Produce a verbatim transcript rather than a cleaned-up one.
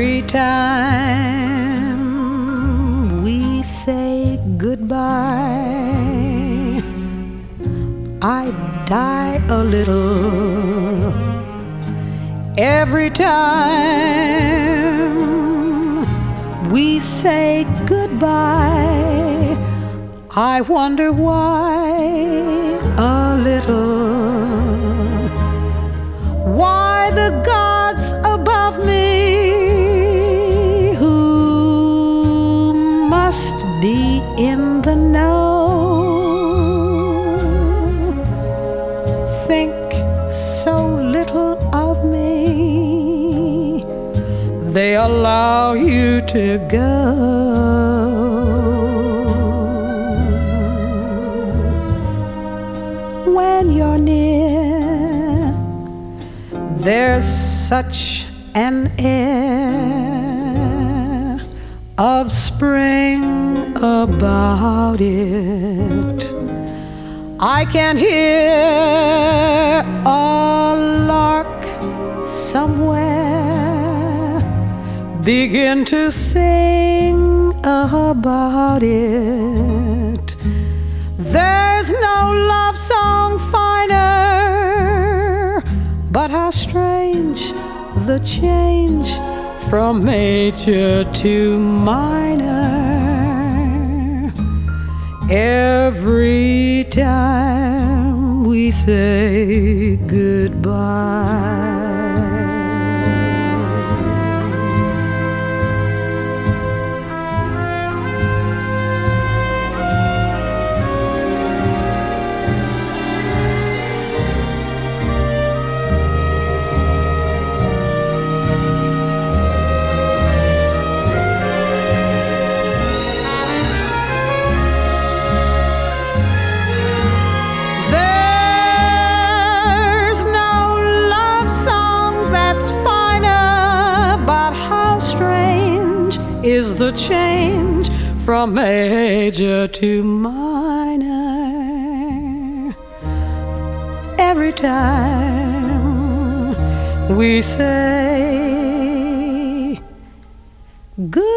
Every time we say goodbye, I die a little. Every time we say goodbye, I wonder why a little. Why the gods above me, who must be in the know, think so little of me, they allow you to go. When you're near, there's such an air of spring about it. I can hear a lark somewhere begin to sing about it. There's no love song finer, but how strange the change from major to minor. Every time we say goodbye. Is the change from major to minor. Every time we say good